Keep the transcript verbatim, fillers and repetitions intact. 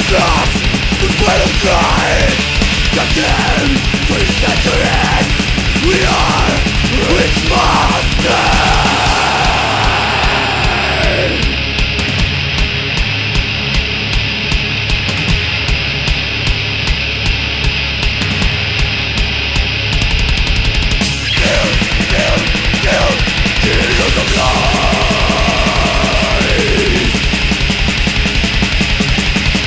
lost the fight of God. Condemned for centuries, we are